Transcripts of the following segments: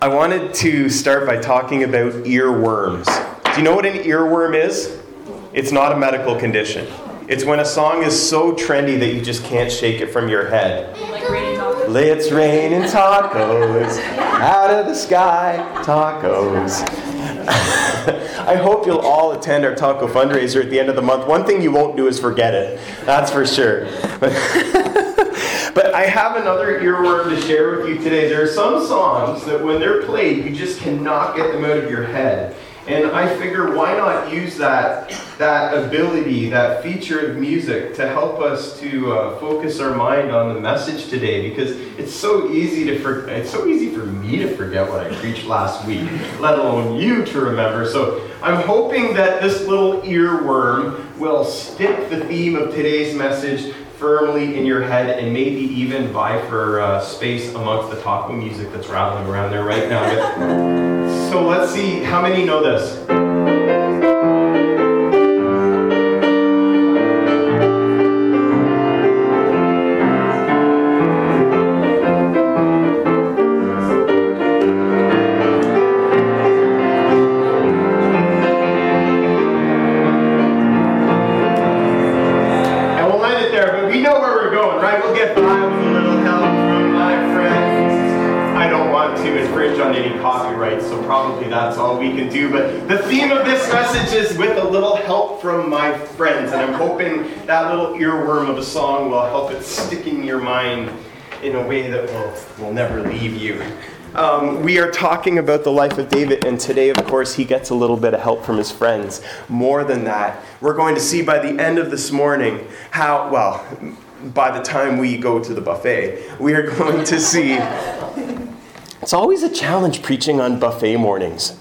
I wanted to start by talking about earworms. Do you know what an earworm is? It's not a medical condition. It's when a song is so trendy that you just can't shake it from your head. Like raining tacos. Let's rain in tacos, out of the sky, tacos. I hope you'll all attend our taco fundraiser at the end of the month. One thing you won't do is forget it. That's for sure. But I have another earworm to share with you today. There are some songs that when they're played, you just cannot get them out of your head. And I figure, why not use that ability, that feature of music to help us to focus our mind on the message today? Because it's so easy for me to forget what I preached last week, let alone you to remember. So I'm hoping that this little earworm will stick the theme of today's message firmly in your head and maybe even vie for space amongst the taco music that's rattling around there right now. So let's see how many know this. That's all we can do, but the theme of this message is with a little help from my friends, and I'm hoping that little earworm of a song will help it stick in your mind in a way that will never leave you. We are talking about the life of David, and today, of course, he gets a little bit of help from his friends. More than that, we're going to see by the end of this morning by the time we go to the buffet, we are going to see. It's always a challenge preaching on buffet mornings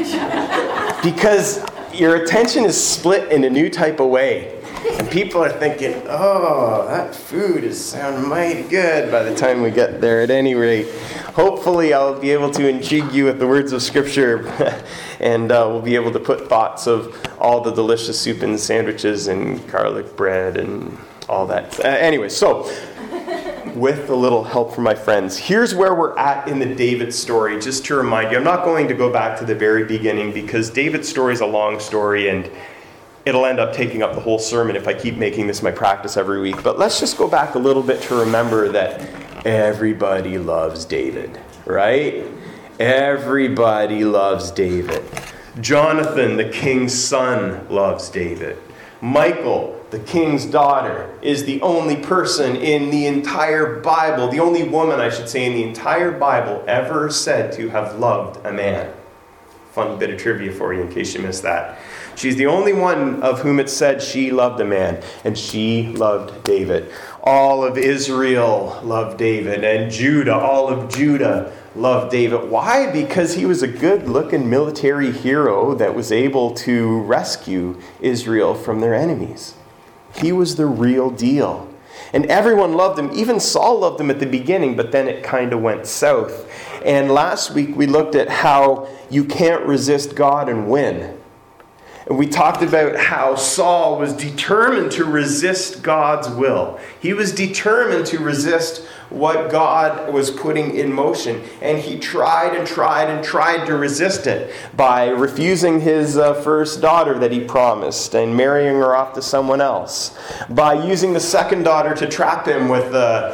because your attention is split in a new type of way. And people are thinking, oh, that food is sound mighty good by the time we get there. At any rate, hopefully I'll be able to intrigue you with the words of Scripture and we'll be able to put thoughts of all the delicious soup and sandwiches and garlic bread and all that. Anyway, so with a little help from my friends, here's where we're at in the David story, just to remind you. I'm not going to go back to the very beginning because David's story is a long story and it'll end up taking up the whole sermon if I keep making this my practice every week. But let's just go back a little bit to remember that everybody loves David, right? Everybody loves David. Jonathan, the king's son, loves David. Michal, the king's daughter, is the only person in the entire Bible, the only woman, I should say, in the entire Bible ever said to have loved a man. Fun bit of trivia for you in case you missed that. She's the only one of whom it said she loved a man, and she loved David. All of Israel loved David, and all of Judah loved David. Why? Because he was a good-looking military hero that was able to rescue Israel from their enemies. He was the real deal. And everyone loved him. Even Saul loved him at the beginning, but then it kind of went south. And last week we looked at how you can't resist God and win. And we talked about how Saul was determined to resist God's will. He was determined to resist what God was putting in motion. And he tried and tried and tried to resist it by refusing his first daughter that he promised and marrying her off to someone else. By using the second daughter to trap him with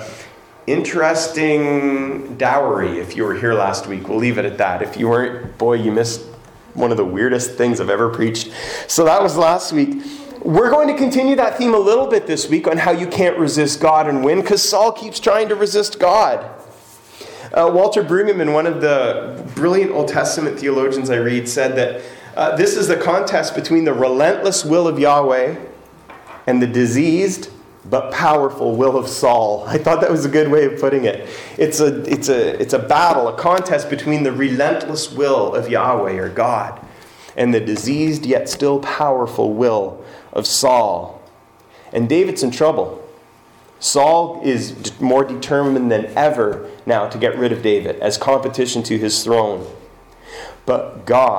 interesting dowry. If you were here last week, we'll leave it at that. If you weren't, boy, you missed one of the weirdest things I've ever preached. So that was last week. We're going to continue that theme a little bit this week on how you can't resist God and win, because Saul keeps trying to resist God. Walter Brueggemann, one of the brilliant Old Testament theologians I read, said that this is the contest between the relentless will of Yahweh and the diseased but powerful will of Saul. I thought that was a good way of putting it. It's a battle, a contest between the relentless will of Yahweh or God and the diseased yet still powerful will of Saul. And David's in trouble. Saul is more determined than ever now to get rid of David as competition to his throne. But God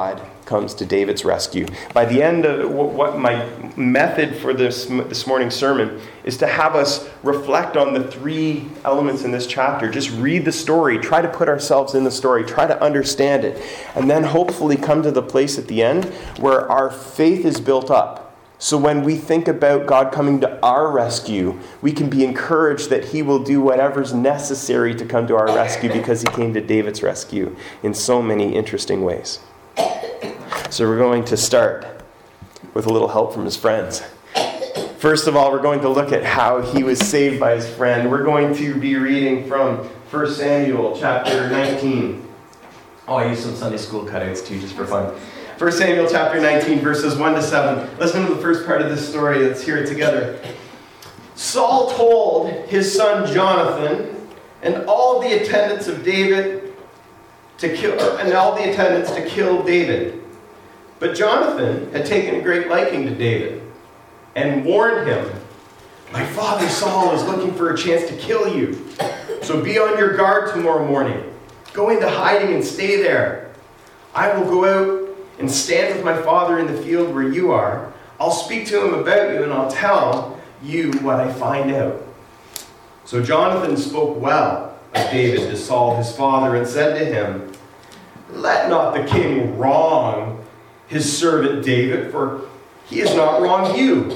comes to David's rescue. By the end of what my method for this morning's sermon is to have us reflect on the three elements in this chapter. Just read the story, try to put ourselves in the story, try to understand it, and then hopefully come to the place at the end where our faith is built up. So when we think about God coming to our rescue, we can be encouraged that he will do whatever's necessary to come to our rescue because he came to David's rescue in so many interesting ways. So we're going to start with a little help from his friends. First of all, we're going to look at how he was saved by his friend. We're going to be reading from 1 Samuel chapter 19. Oh, I used some Sunday school cutouts too, just for fun. 1 Samuel chapter 19, verses 1 to 7. Listen to the first part of this story. Let's hear it together. Saul told his son Jonathan and all the attendants of David to kill David. But Jonathan had taken a great liking to David and warned him, "My father Saul is looking for a chance to kill you. So be on your guard tomorrow morning. Go into hiding and stay there. I will go out and stand with my father in the field where you are. I'll speak to him about you and I'll tell you what I find out." So Jonathan spoke well of David to Saul his father and said to him, "Let not the king wrong his servant David, for he has not wronged you.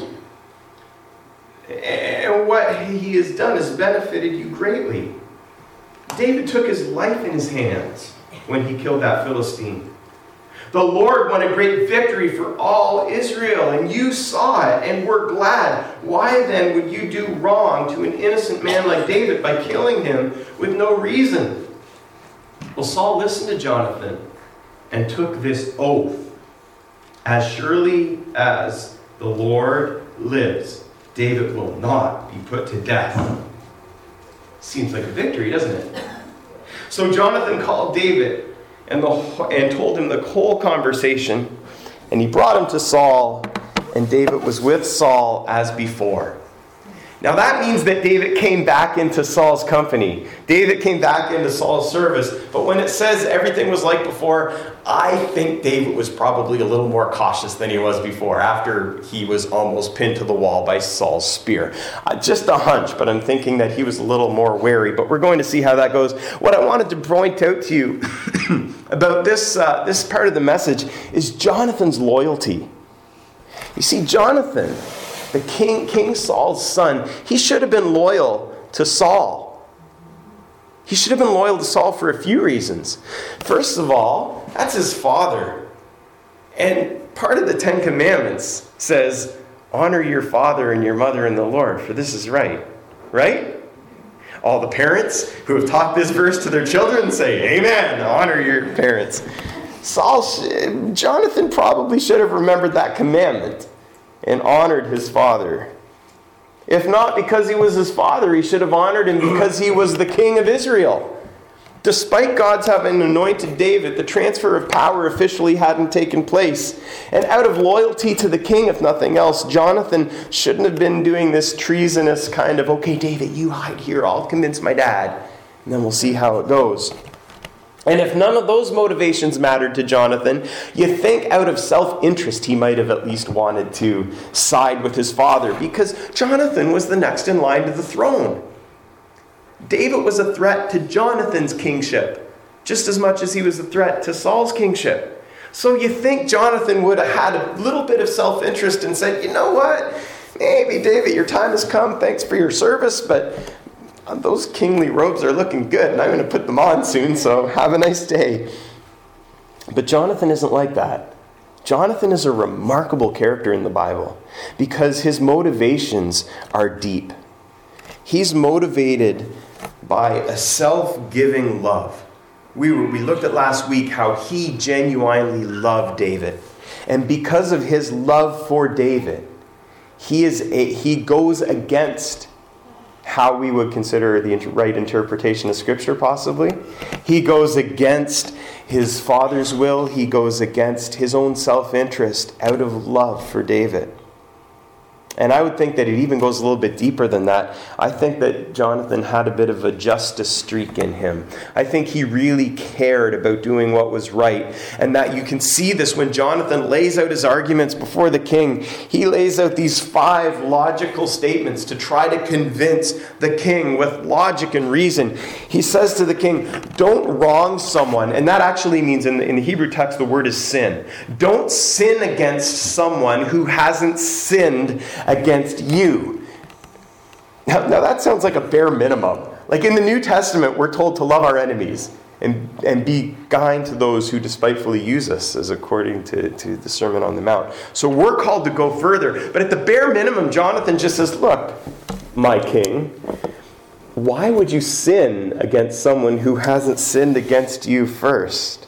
And what he has done has benefited you greatly. David took his life in his hands when he killed that Philistine. The Lord won a great victory for all Israel, and you saw it and were glad. Why then would you do wrong to an innocent man like David by killing him with no reason?" Well, Saul listened to Jonathan and took this oath: "As surely as the Lord lives, David will not be put to death." Seems like a victory, doesn't it? So Jonathan called David and told him the whole conversation, and he brought him to Saul, and David was with Saul as before. Now that means that David came back into Saul's company. David came back into Saul's service. But when it says everything was like before, I think David was probably a little more cautious than he was before after he was almost pinned to the wall by Saul's spear. Just a hunch, but I'm thinking that he was a little more wary. But we're going to see how that goes. What I wanted to point out to you about this part of the message is Jonathan's loyalty. You see, Jonathan, the King Saul's son, he should have been loyal to Saul. He should have been loyal to Saul for a few reasons. First of all, that's his father. And part of the Ten Commandments says, honor your father and your mother in the Lord, for this is right. Right? All the parents who have taught this verse to their children say, amen, honor your parents. Jonathan probably should have remembered that commandment and honored his father. If not because he was his father, he should have honored him because he was the king of Israel. Despite God's having anointed David, the transfer of power officially hadn't taken place. And out of loyalty to the king, if nothing else, Jonathan shouldn't have been doing this treasonous kind of, okay, David, you hide here, I'll convince my dad, and then we'll see how it goes. And if none of those motivations mattered to Jonathan, you think out of self-interest he might have at least wanted to side with his father, because Jonathan was the next in line to the throne. David was a threat to Jonathan's kingship, just as much as he was a threat to Saul's kingship. So you think Jonathan would have had a little bit of self-interest and said, you know what, maybe David, your time has come, thanks for your service, but those kingly robes are looking good, and I'm going to put them on soon, so have a nice day. But Jonathan isn't like that. Jonathan is a remarkable character in the Bible because his motivations are deep. He's motivated by a self-giving love. We looked at last week how he genuinely loved David. And because of his love for David, he goes against how we would consider the right interpretation of Scripture, possibly. He goes against his father's will. He goes against his own self-interest out of love for David. And I would think that it even goes a little bit deeper than that. I think that Jonathan had a bit of a justice streak in him. I think he really cared about doing what was right. And that you can see this when Jonathan lays out his arguments before the king. He lays out these 5 logical statements to try to convince the king with logic and reason. He says to the king, don't wrong someone. And that actually means, in the Hebrew text, the word is sin. Don't sin against someone who hasn't sinned against you. Now that sounds like a bare minimum. Like in the New Testament, we're told to love our enemies and be kind to those who despitefully use us, as according to the Sermon on the Mount. So we're called to go further. But at the bare minimum, Jonathan just says, look, my king, why would you sin against someone who hasn't sinned against you first?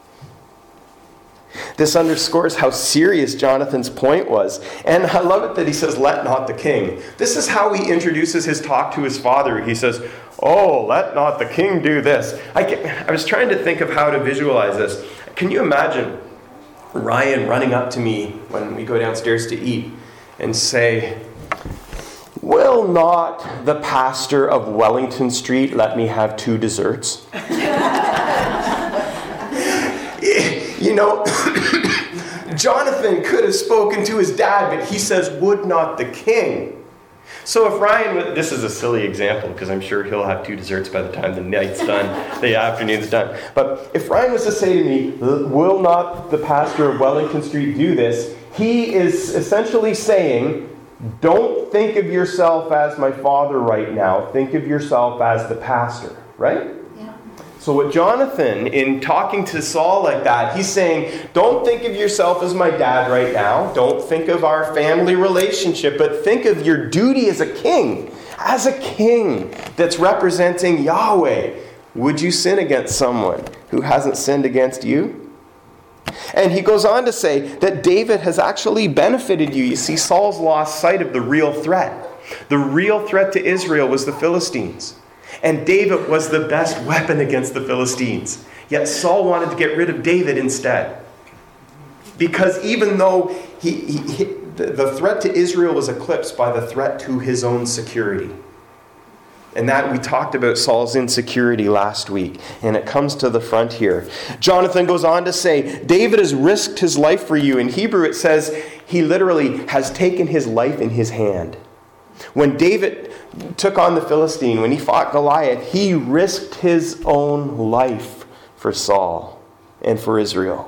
This underscores how serious Jonathan's point was. And I love it that he says, let not the king. This is how he introduces his talk to his father. He says, oh, let not the king do this. I was trying to think of how to visualize this. Can you imagine Ryan running up to me when we go downstairs to eat and say, will not the pastor of Wellington Street let me have 2 desserts? You know, Jonathan could have spoken to his dad, but he says, would not the king? So if Ryan, this is a silly example because I'm sure he'll have 2 desserts by the time the night's done, the afternoon's done. But if Ryan was to say to me, will not the pastor of Wellington Street do this? He is essentially saying, don't think of yourself as my father right now. Think of yourself as the pastor, right? So what Jonathan, in talking to Saul like that, he's saying, don't think of yourself as my dad right now. Don't think of our family relationship, but think of your duty as a king that's representing Yahweh. Would you sin against someone who hasn't sinned against you? And he goes on to say that David has actually benefited you. You see, Saul's lost sight of the real threat. The real threat to Israel was the Philistines. And David was the best weapon against the Philistines. Yet Saul wanted to get rid of David instead. Because even though the threat to Israel was eclipsed by the threat to his own security. And that we talked about Saul's insecurity last week. And it comes to the front here. Jonathan goes on to say, David has risked his life for you. In Hebrew it says he literally has taken his life in his hand. When David took on the Philistine, when he fought Goliath, he risked his own life for Saul and for Israel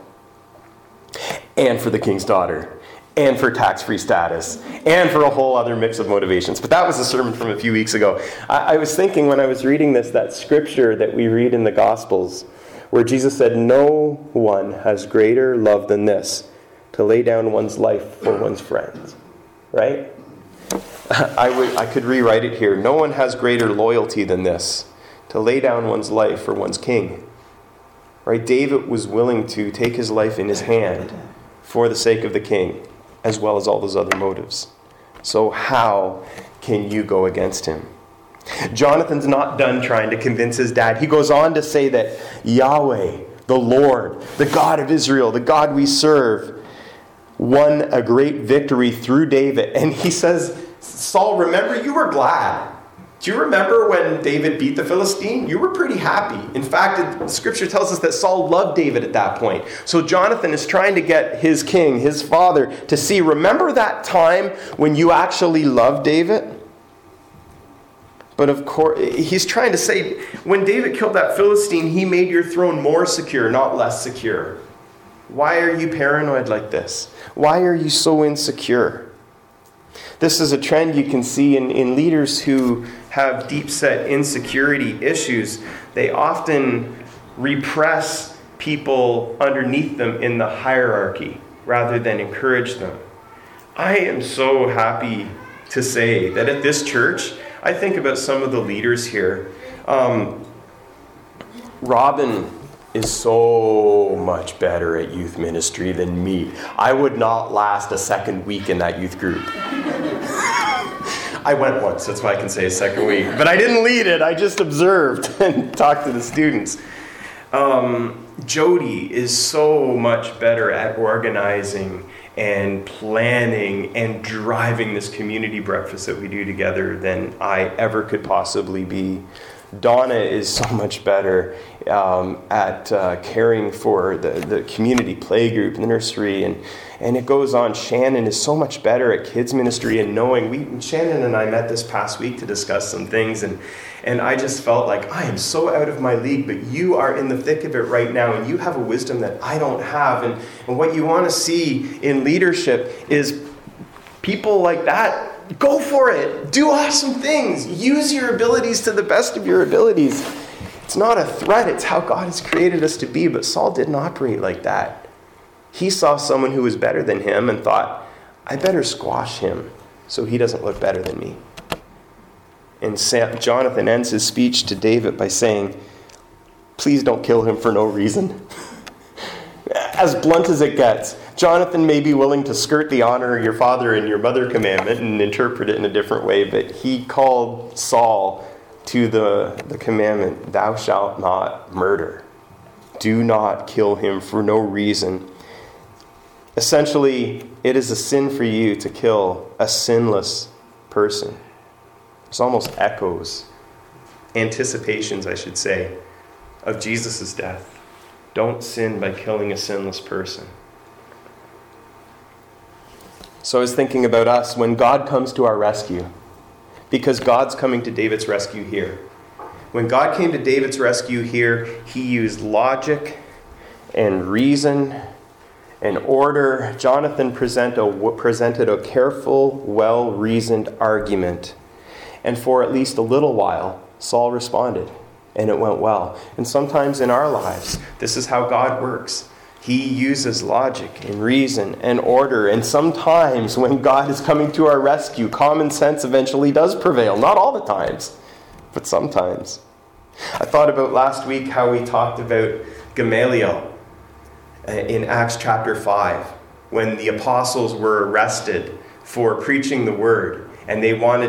and for the king's daughter and for tax-free status and for a whole other mix of motivations. But that was a sermon from a few weeks ago. I was thinking when I was reading this, that scripture that we read in the Gospels where Jesus said, no one has greater love than this, to lay down one's life for one's friends. Right? I could rewrite it here. No one has greater loyalty than this, to lay down one's life for one's king. Right? David was willing to take his life in his hand for the sake of the king, as well as all those other motives. So how can you go against him? Jonathan's not done trying to convince his dad. He goes on to say that Yahweh, the Lord, the God of Israel, the God we serve, won a great victory through David. And he says, Saul, remember, you were glad. Do you remember when David beat the Philistine? You were pretty happy. In fact, the scripture tells us that Saul loved David at that point. So Jonathan is trying to get his king, his father, to see, remember that time when you actually loved David? But of course, he's trying to say, when David killed that Philistine, he made your throne more secure, not less secure. Why are you paranoid like this? Why are you so insecure? This is a trend you can see in leaders who have deep-set insecurity issues. They often repress people underneath them in the hierarchy rather than encourage them. I am so happy to say that at this church, I think about some of the leaders here. Robin is so much better at youth ministry than me. I would not last a second week in that youth group. I went once, that's why I can say a second week. But I didn't lead it, I just observed and talked to the students. Jody is so much better at organizing and planning and driving this community breakfast that we do together than I ever could possibly be. Donna is so much better at caring for the community play group, the nursery, and it goes on. Shannon is so much better at kids ministry and knowing. Shannon and I met this past week to discuss some things, and I just felt like I am so out of my league, but you are in the thick of it right now, and you have a wisdom that I don't have. And what you want to see in leadership is people like that. Go for it. Do awesome things. Use your abilities to the best of your abilities. It's not a threat. It's how God has created us to be. But Saul didn't operate like that. He saw someone who was better than him and thought, I better squash him so he doesn't look better than me. And Jonathan ends his speech to David by saying, please don't kill him for no reason. As blunt as it gets, Jonathan may be willing to skirt the honor of your father and your mother commandment and interpret it in a different way, but he called Saul to the commandment, thou shalt not murder. Do not kill him for no reason. Essentially, it is a sin for you to kill a sinless person. It's almost echoes, anticipations, I should say, of Jesus' death. Don't sin by killing a sinless person. So I was thinking about us when God comes to our rescue, because God's coming to David's rescue here. When God came to David's rescue here, he used logic and reason and order. Jonathan presented a careful, well-reasoned argument. And for at least a little while, Saul responded, and it went well. And sometimes in our lives, this is how God works. He uses logic and reason and order. And sometimes when God is coming to our rescue, common sense eventually does prevail. Not all the times, but sometimes. I thought about last week how we talked about Gamaliel in Acts chapter 5, when the apostles were arrested for preaching the word. And they wanted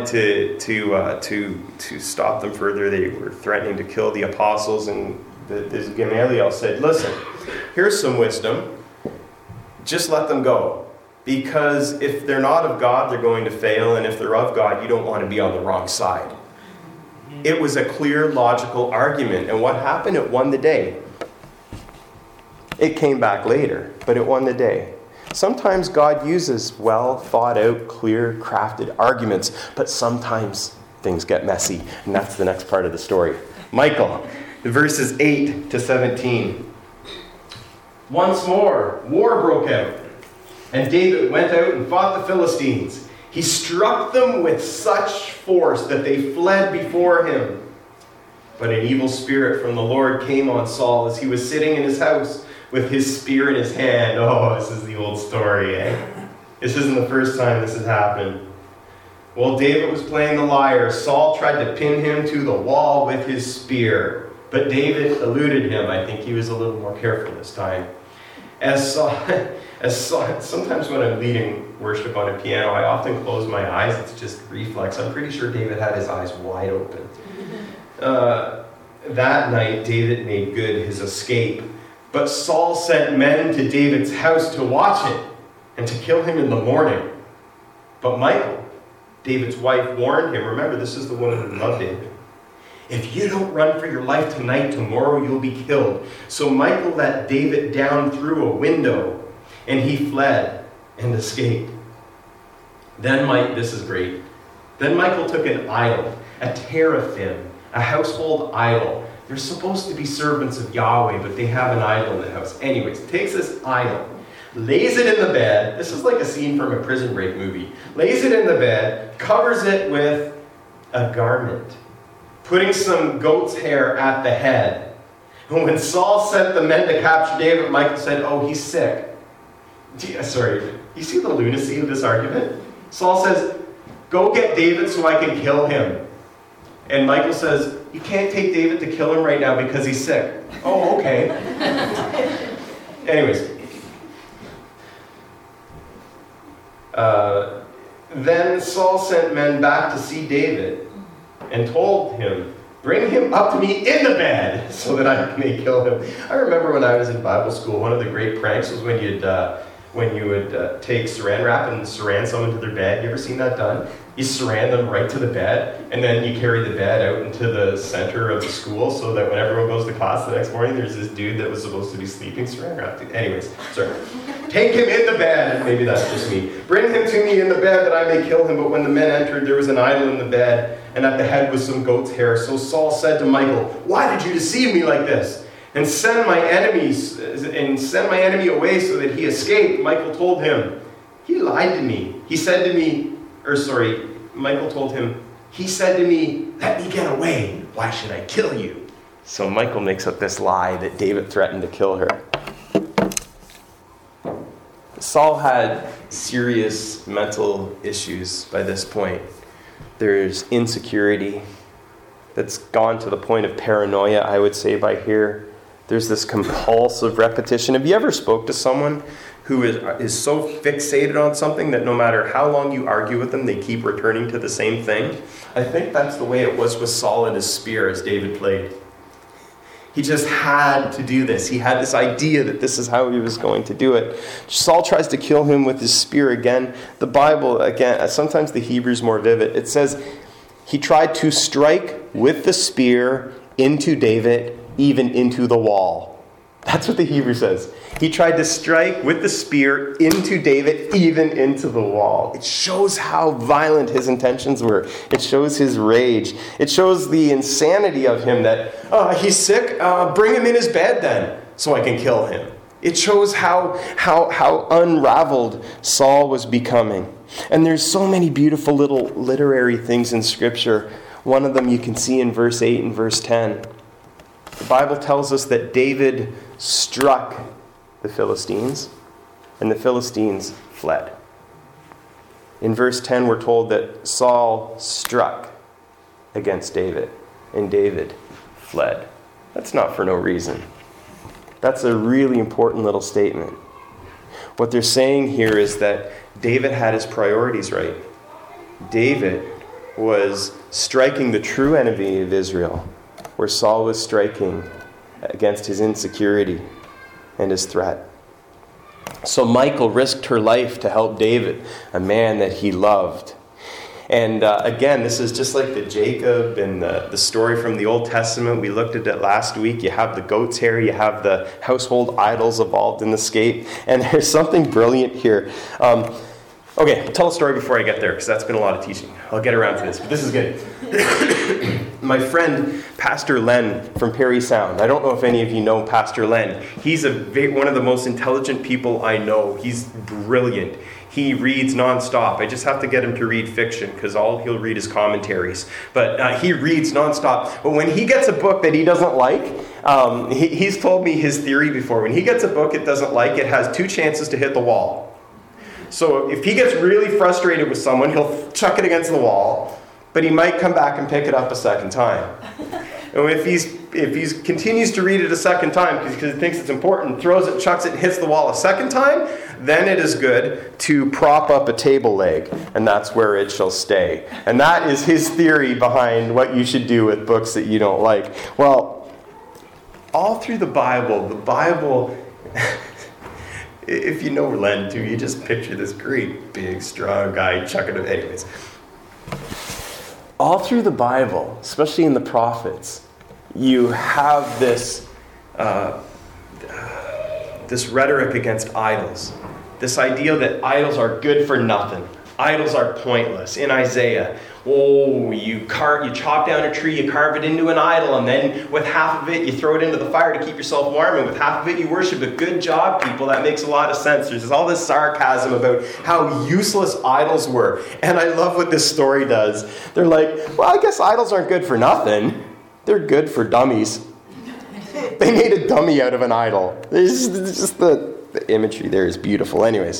to stop them further. They were threatening to kill the apostles. And this Gamaliel said, listen, here's some wisdom. Just let them go. Because if they're not of God, they're going to fail. And if they're of God, you don't want to be on the wrong side. It was a clear, logical argument. And what happened? It won the day. It came back later, but it won the day. Sometimes God uses well thought out, clear, crafted arguments, but sometimes things get messy, and that's the next part of the story. Michael, verses 8 to 17. Once more, war broke out, and David went out and fought the Philistines. He struck them with such force that they fled before him. But an evil spirit from the Lord came on Saul as he was sitting in his house with his spear in his hand. Oh, this is the old story, eh? This isn't the first time this has happened. While David was playing the lyre, Saul tried to pin him to the wall with his spear. But David eluded him. I think he was a little more careful this time. As Saul, sometimes when I'm leading worship on a piano, I often close my eyes. It's just reflex. I'm pretty sure David had his eyes wide open. That night, David made good his escape. But Saul sent men to David's house to watch it and to kill him in the morning. But Michal, David's wife, warned him. Remember, this is the woman who loved David. If you don't run for your life tonight, tomorrow you'll be killed. So Michal let David down through a window, and he fled and escaped. Then this is great. Then Michal took an idol, a teraphim, a household idol. They're supposed to be servants of Yahweh, but they have an idol in the house. Anyways, takes this idol, lays it in the bed. This is like a scene from a Prison Break movie. Lays it in the bed, covers it with a garment, putting some goat's hair at the head. And when Saul sent the men to capture David, Michal said, oh, he's sick. Sorry, you see the lunacy of this argument? Saul says, go get David so I can kill him. And Michal says, you can't take David to kill him right now because he's sick. Oh, okay. Anyways. Then Saul sent men back to see David and told him, bring him up to me in the bed so that I may kill him. I remember when I was in Bible school, one of the great pranks was when you'd when you would take saran wrap and saran someone to their bed. You ever seen that done? You saran them right to the bed, and then you carry the bed out into the center of the school so that when everyone goes to class the next morning, there's this dude that was supposed to be sleeping saran wrapped. Anyways, sorry. Take him in the bed. Maybe that's just me. Bring him to me in the bed that I may kill him. But when the men entered, there was an idol in the bed, and at the head was some goat's hair. So Saul said to Michal, "Why did you deceive me like this? And send my enemy away so that he escaped." Michal told him, "He lied to me. Michal told him, he said to me, 'Let me get away. Why should I kill you?'" So Michal makes up this lie that David threatened to kill her. Saul had serious mental issues by this point. There's insecurity that's gone to the point of paranoia, I would say, by here. There's this compulsive repetition. Have you ever spoke to someone who is so fixated on something that no matter how long you argue with them, they keep returning to the same thing? I think that's the way it was with Saul and his spear as David played. He just had to do this. He had this idea that this is how he was going to do it. Saul tries to kill him with his spear again. The Bible, again, sometimes the Hebrew's more vivid. It says he tried to strike with the spear into David, even into the wall. That's what the Hebrew says. He tried to strike with the spear into David, even into the wall. It shows how violent his intentions were. It shows his rage. It shows the insanity of him that, he's sick, bring him in his bed then, so I can kill him. It shows how unraveled Saul was becoming. And there's so many beautiful little literary things in Scripture. One of them you can see in verse 8 and verse 10. The Bible tells us that David struck the Philistines, and the Philistines fled. In verse 10, we're told that Saul struck against David, and David fled. That's not for no reason. That's a really important little statement. What they're saying here is that David had his priorities right. David was striking the true enemy of Israel, where Saul was striking against his insecurity and his threat. So Michal risked her life to help David, a man that he loved. And again, this is just like the Jacob and the story from the Old Testament. We looked at it last week. You have the goat's hair. You have the household idols involved in the escape. And there's something brilliant here. Okay, I'll tell a story before I get there, because that's been a lot of teaching. I'll get around to this, but this is good. My friend, Pastor Len from Parry Sound. I don't know if any of you know Pastor Len. He's one of the most intelligent people I know. He's brilliant. He reads nonstop. I just have to get him to read fiction, because all he'll read is commentaries. But he reads nonstop. But when he gets a book that he doesn't like, he's told me his theory before. When he gets a book it doesn't like, it has 2 chances to hit the wall. So if he gets really frustrated with someone, he'll chuck it against the wall, but he might come back and pick it up a second time. And if he continues to read it a second time because he thinks it's important, throws it, chucks it, hits the wall a second time, then it is good to prop up a table leg, and that's where it shall stay. And that is his theory behind what you should do with books that you don't like. Well, all through the Bible, if you know Len too, you just picture this great, big, strong guy chucking it. Anyways. All through the Bible, especially in the prophets, you have this rhetoric against idols. This idea that idols are good for nothing. Idols are pointless. In Isaiah, you chop down a tree, you carve it into an idol, and then with half of it, you throw it into the fire to keep yourself warm, and with half of it, you worship it. Good job, people. That makes a lot of sense. There's all this sarcasm about how useless idols were. And I love what this story does. They're like, well, I guess idols aren't good for nothing. They're good for dummies. They made a dummy out of an idol. It's just the imagery there is beautiful. Anyways.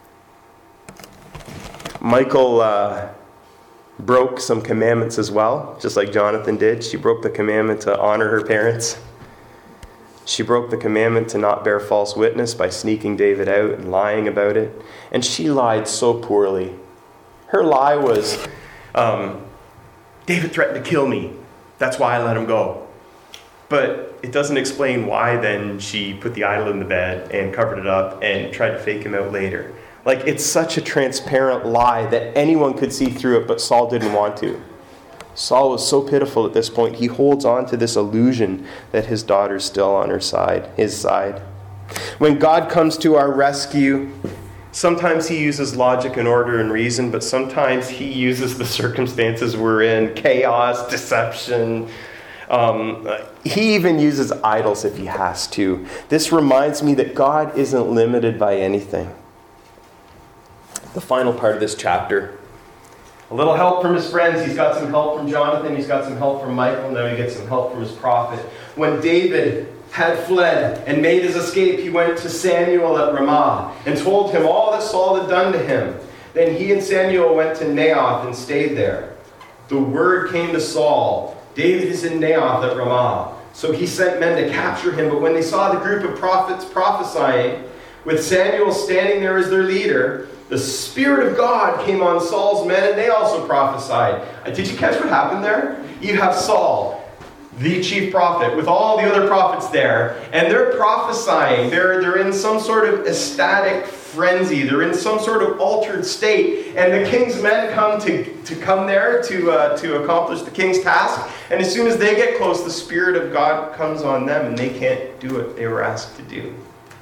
Michal broke some commandments as well, just like Jonathan did. She broke the commandment to honor her parents. She broke the commandment to not bear false witness by sneaking David out and lying about it. And she lied so poorly. Her lie was, David threatened to kill me. That's why I let him go. But it doesn't explain why then she put the idol in the bed and covered it up and tried to fake him out later. Like, it's such a transparent lie that anyone could see through it, but Saul didn't want to. Saul was so pitiful at this point, he holds on to this illusion that his daughter's still on his side. When God comes to our rescue, sometimes he uses logic and order and reason, but sometimes he uses the circumstances we're in, chaos, deception. He even uses idols if he has to. This reminds me that God isn't limited by anything. The final part of this chapter. A little help from his friends. He's got some help from Jonathan. He's got some help from Michael. And then he gets some help from his prophet. When David had fled and made his escape, he went to Samuel at Ramah and told him all that Saul had done to him. Then he and Samuel went to Naioth and stayed there. The word came to Saul, David is in Naioth at Ramah. So he sent men to capture him. But when they saw the group of prophets prophesying, with Samuel standing there as their leader, the Spirit of God came on Saul's men, and they also prophesied. Did you catch what happened there? You have Saul, the chief prophet, with all the other prophets there, and they're prophesying. They're in some sort of ecstatic frenzy. They're in some sort of altered state, and the king's men come to come there to accomplish the king's task. And as soon as they get close, the Spirit of God comes on them, and they can't do what they were asked to do.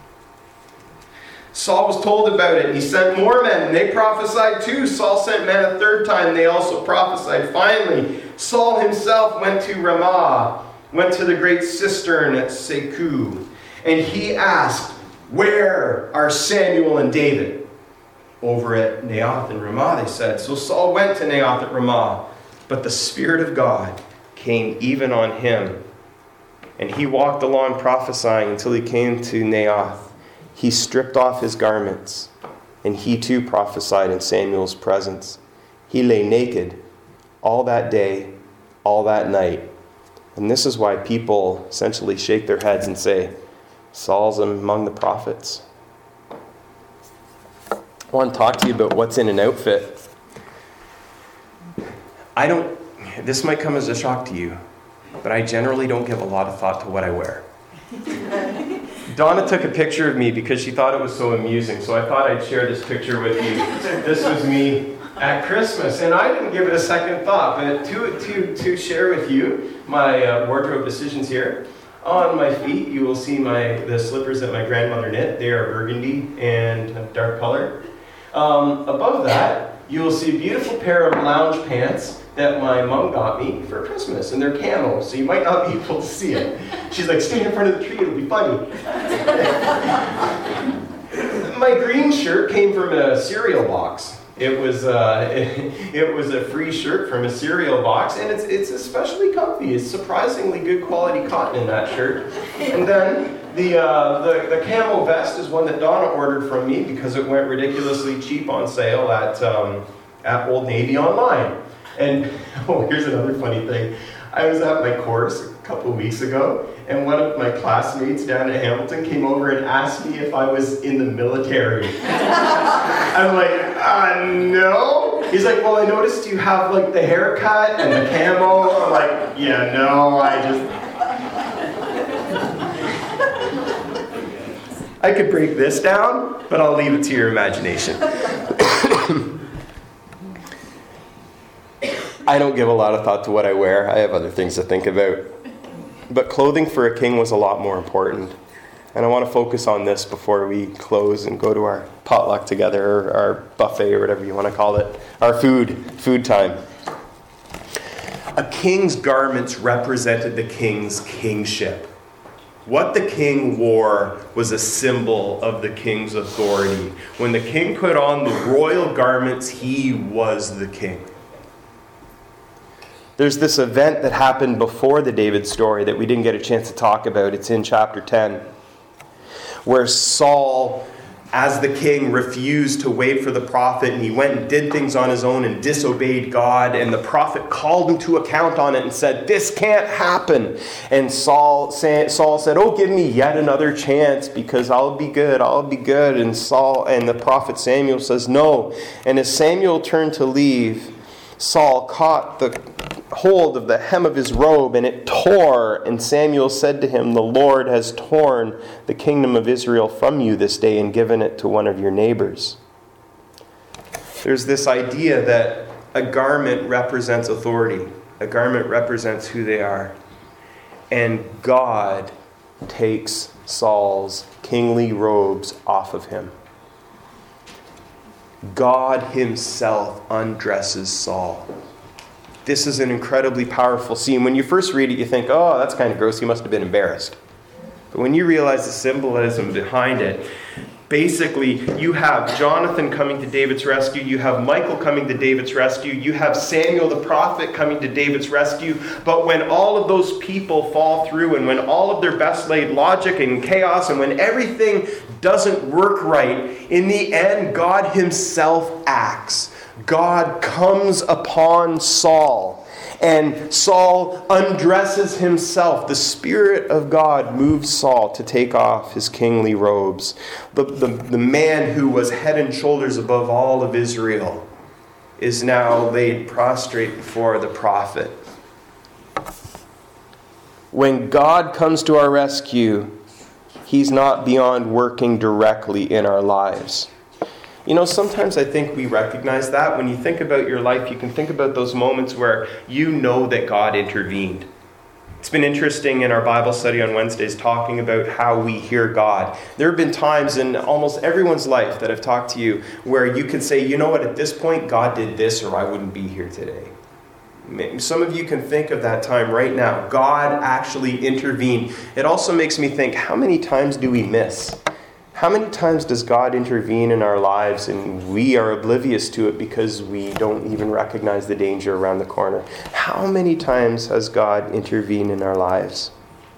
Saul was told about it, and he sent more men, and they prophesied too. Saul sent men a third time, and they also prophesied. Finally, Saul himself went to Ramah, went to the great cistern at Seku, and he asked, "Where are Samuel and David?" "Over at Naioth and Ramah," they said. So Saul went to Naioth at Ramah, but the Spirit of God came even on him, and he walked along prophesying until he came to Naioth. He stripped off his garments, and he too prophesied in Samuel's presence. He lay naked all that day, all that night. And this is why people essentially shake their heads and say, Saul's among the prophets. I want to talk to you about what's in an outfit. This might come as a shock to you, but I generally don't give a lot of thought to what I wear. Donna took a picture of me because she thought it was so amusing, so I thought I'd share this picture with you. This was me at Christmas, and I didn't give it a second thought, but to share with you my wardrobe decisions here. On my feet, you will see the slippers that my grandmother knit. They are burgundy and dark color. Above that, you will see a beautiful pair of lounge pants that my mom got me for Christmas, and they're camo, so you might not be able to see it. She's like, "Stay in front of the tree, it'll be funny." My green shirt came from a cereal box. It was a free shirt from a cereal box, and it's especially comfy. It's surprisingly good quality cotton in that shirt. And then the camo vest is one that Donna ordered from me because it went ridiculously cheap on sale at Old Navy online. And here's another funny thing. I was at my course a couple of weeks ago, and one of my classmates down at Hamilton came over and asked me if I was in the military. I'm like, no. He's like, "Well, I noticed you have like the haircut and the camo." I'm like, "Yeah, no, I could break this down, but I'll leave it to your imagination." I don't give a lot of thought to what I wear. I have other things to think about. But clothing for a king was a lot more important. And I want to focus on this before we close and go to our potluck together, or our buffet, or whatever you want to call it. Our food time. A king's garments represented the king's kingship. What the king wore was a symbol of the king's authority. When the king put on the royal garments, he was the king. There's this event that happened before the David story that we didn't get a chance to talk about. It's in chapter 10, where Saul, as the king, refused to wait for the prophet, and he went and did things on his own and disobeyed God, and the prophet called him to account on it and said, "This can't happen." And Saul said, "Oh, give me yet another chance because I'll be good. And the prophet Samuel says, "No." And as Samuel turned to leave, Saul caught the hold of the hem of his robe, and it tore. And Samuel said to him, "The Lord has torn the kingdom of Israel from you this day and given it to one of your neighbors." There's this idea that a garment represents authority. A garment represents who they are. And God takes Saul's kingly robes off of him. God himself undresses Saul. This is an incredibly powerful scene. When you first read it, you think, oh, that's kind of gross. He must have been embarrassed. But when you realize the symbolism behind it, basically, you have Jonathan coming to David's rescue. You have Michal coming to David's rescue. You have Samuel the prophet coming to David's rescue. But when all of those people fall through, and when all of their best laid logic and chaos, and when everything doesn't work right, in the end, God himself acts. God comes upon Saul, and Saul undresses himself. The Spirit of God moves Saul to take off his kingly robes. The man who was head and shoulders above all of Israel is now laid prostrate before the prophet. When God comes to our rescue, he's not beyond working directly in our lives. You know, sometimes I think we recognize that. When you think about your life, you can think about those moments where you know that God intervened. It's been interesting in our Bible study on Wednesdays talking about how we hear God. There have been times in almost everyone's life that I've talked to you where you can say, you know what, at this point, God did this or I wouldn't be here today. Some of you can think of that time right now. God actually intervened. It also makes me think, how many times do we miss? How many times does God intervene in our lives and we are oblivious to it because we don't even recognize the danger around the corner? How many times has God intervened in our lives?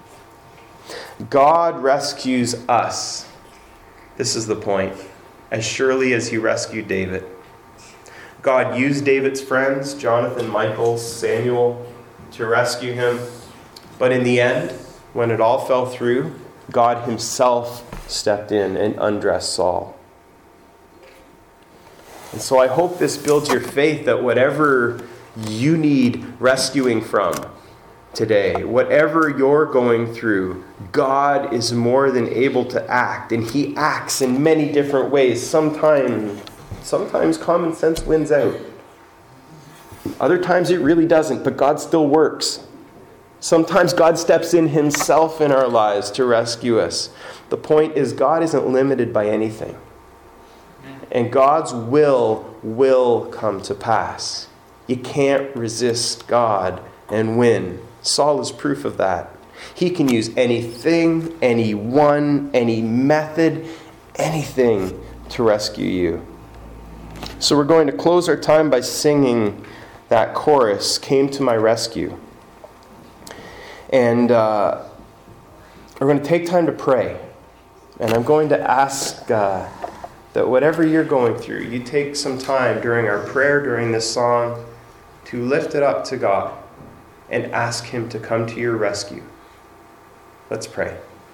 God rescues us. This is the point. As surely as he rescued David. God used David's friends, Jonathan, Michal, Samuel, to rescue him. But in the end, when it all fell through, God himself stepped in and undressed Saul. And so I hope this builds your faith that whatever you need rescuing from today, whatever you're going through, God is more than able to act. And he acts in many different ways. Sometimes common sense wins out. Other times it really doesn't, but God still works. Sometimes God steps in himself in our lives to rescue us. The point is, God isn't limited by anything. And God's will come to pass. You can't resist God and win. Saul is proof of that. He can use anything, anyone, any method, anything to rescue you. So we're going to close our time by singing that chorus, "Came to My Rescue." And we're going to take time to pray. And I'm going to ask that whatever you're going through, you take some time during our prayer, during this song, to lift it up to God and ask him to come to your rescue. Let's pray.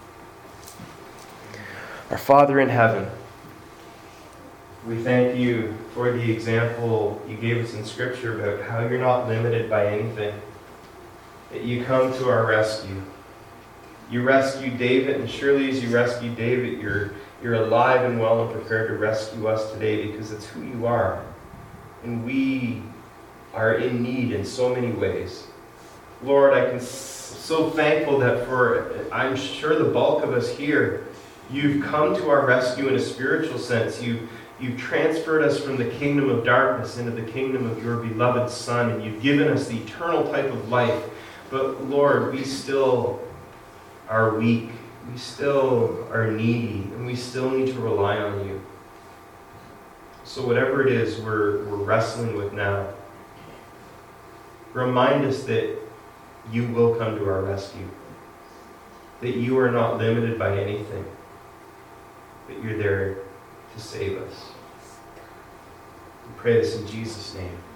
Our Father in heaven, we thank you for the example you gave us in Scripture about how you're not limited by anything. That you come to our rescue. You rescued David, and surely as you rescued David, you're alive and well and prepared to rescue us today because it's who you are. And we are in need in so many ways. Lord, so thankful that I'm sure the bulk of us here, you've come to our rescue in a spiritual sense. You've transferred us from the kingdom of darkness into the kingdom of your beloved Son, and you've given us the eternal type of life. But Lord, we still are weak. We still are needy, and we still need to rely on you. So whatever it is we're wrestling with now, remind us that you will come to our rescue. That you are not limited by anything. But you're there to save us. We pray this in Jesus' name.